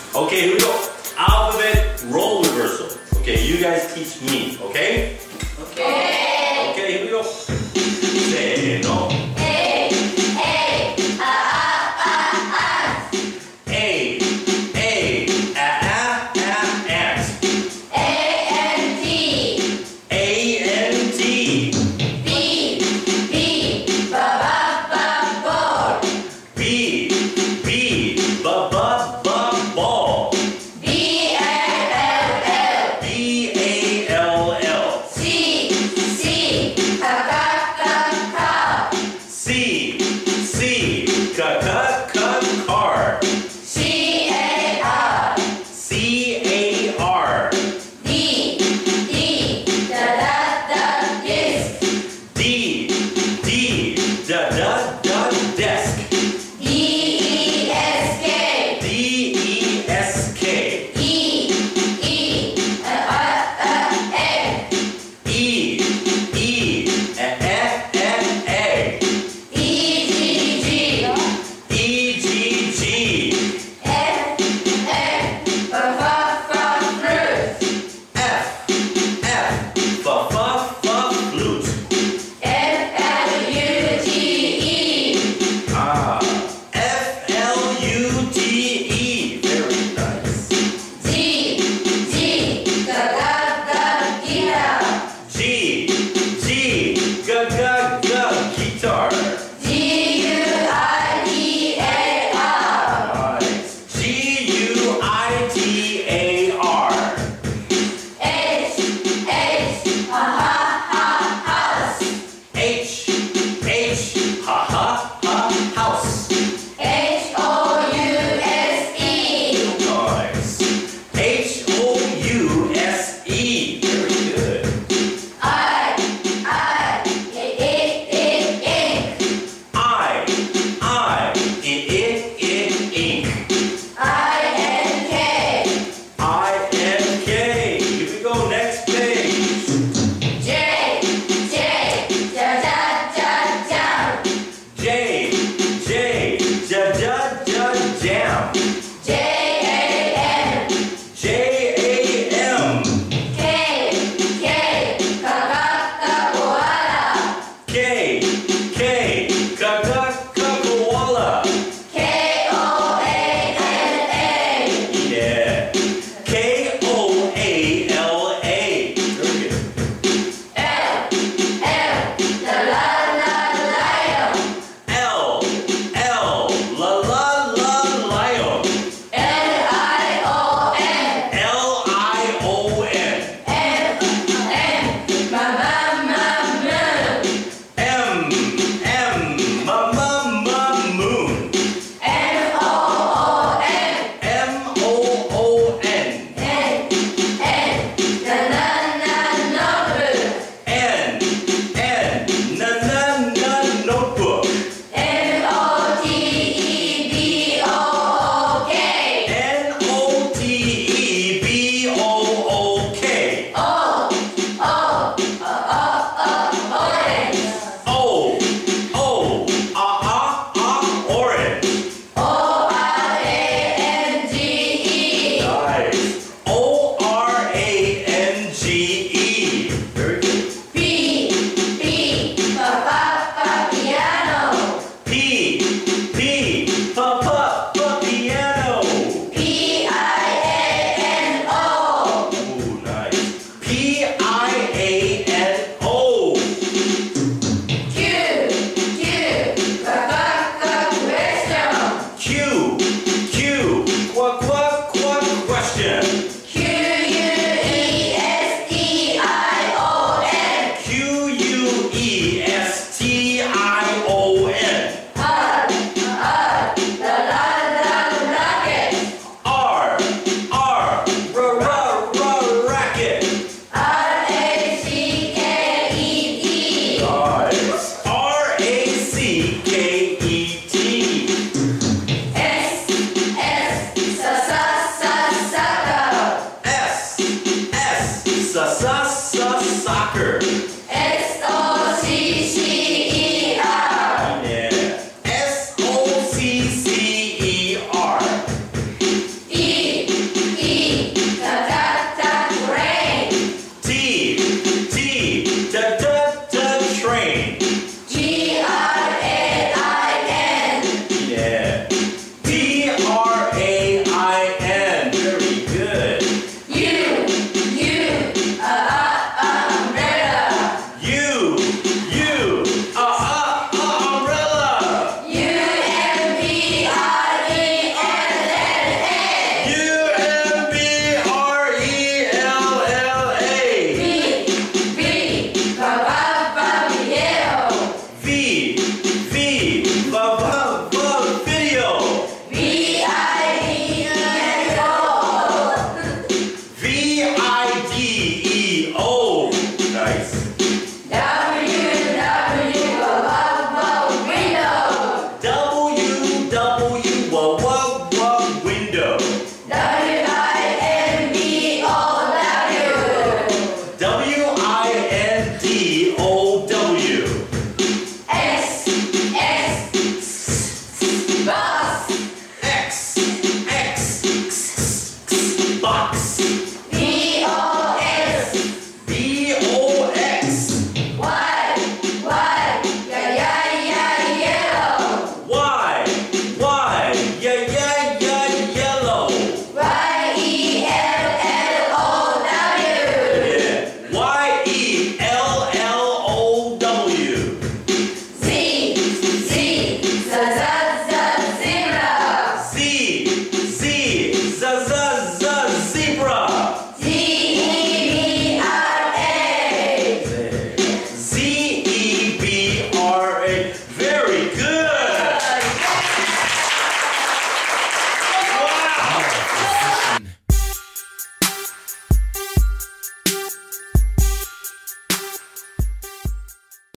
Okay, here we go. Alphabet role reversal. Okay, you guys teach me, okay? Okay. Okay, here we go. Say no. Car. C-A-R. C-A-R. D. Disc. D. Desk. D-E-S-K. D-E-S-K. E. Egg. E-G-G. E-G-G. Flute. F-L-U-T-E. F-L-U-T-E. Very nice. G. Guitar. Guitar. G-U-I-T-A-R. Nice. G-U-I-T-A-R. House. H. House. H-O-U-S-E. Nice. H-O-U-S-E. Very good. Ink. I-N-K. I-N-K. Here we go, next page. J. Jam. J-A-M. J-A-M. K. Koala. K-O-A-L-A. Yeah. K-O-A-L-A. Very good. Lion. L. Lion. L-I-O-N. L-I-O-N. Moon. M-O-O-N. M-O-O-N. Notebook. N-O-T-E-B-O-O-K. N-O-T-E-B-O-O-K. Orange. O-R-A-N-G-E. Nice. O-R-A-N-G-E. Very good. P. Piano. Piano. P-I-A-N-O. Ooh, nice. P-I-A-N-O. Q. Question. Q.